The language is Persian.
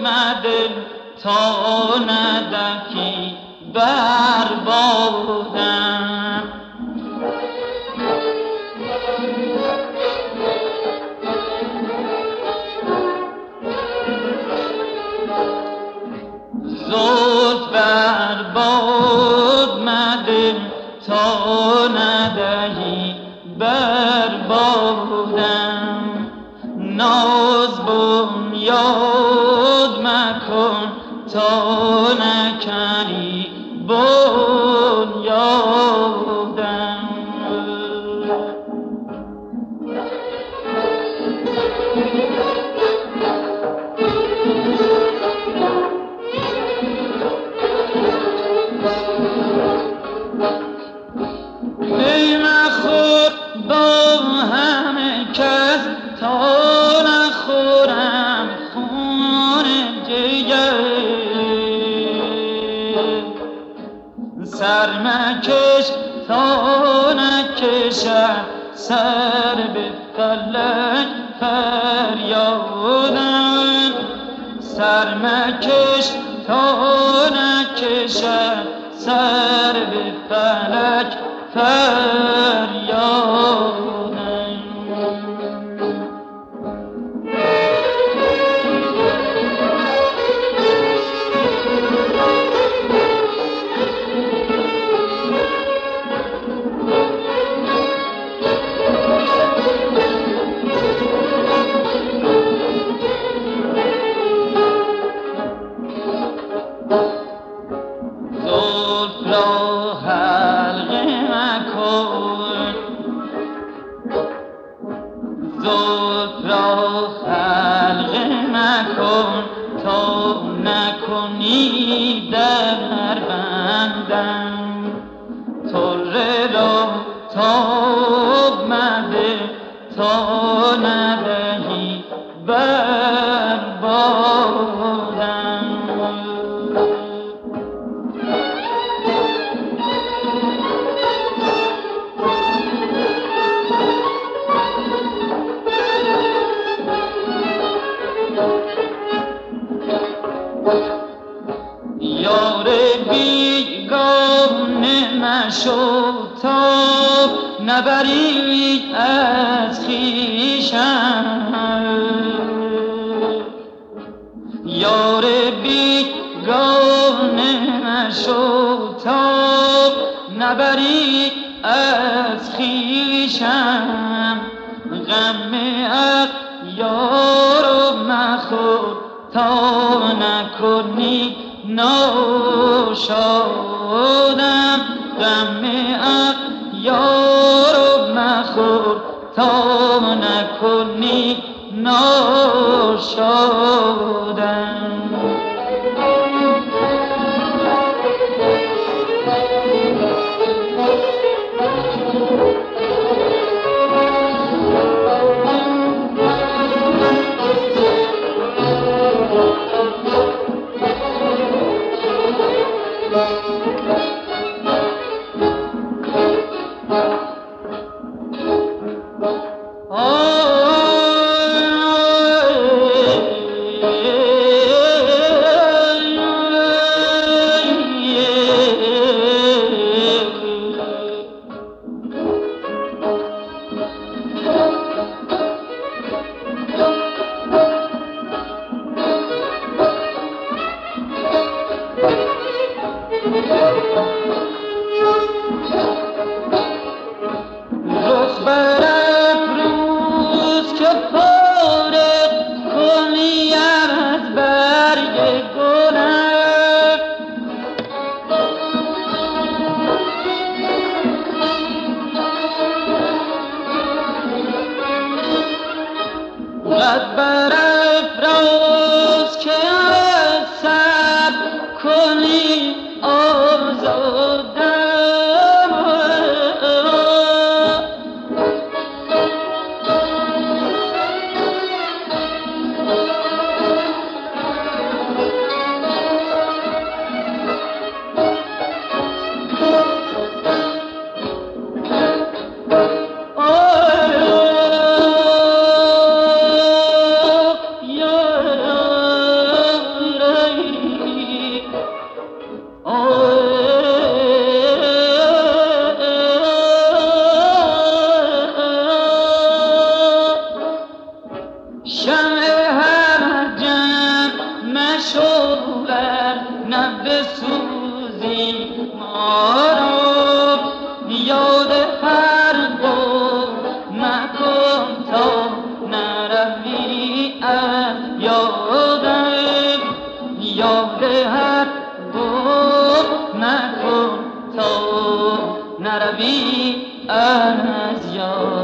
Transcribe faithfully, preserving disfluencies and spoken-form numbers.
مده تا ندکی بربادم زلف برباد مده تا ندهی بربادم ناز بنیاد مکن تا نکنی بنیادم ای مخور با همه کس تا نخورم خون جگر سر مکش تا نکشم سر به فلک فریادم سر مکش تا نکشم سر به فلک فریادم زلف را حلقه مکن تا نکنی در بندم طره را تاب مده تا ندهی بربادم یار بیگانه مشو تا نبری از خویشم یار بیگانه مشو تا نبری از خویشم غم اغیار مخور تا نکنی ناشادم غم اغیار مخور تا نکنی ناشادم رخ برافروز که فارغ کنی از برگ گلم قد برافروز که از سر کنی آزادم دولت نه بسوزی ما را یاد هر قول نکن تا نروی از یادم یاد هر قول نکن تا نروی از یادم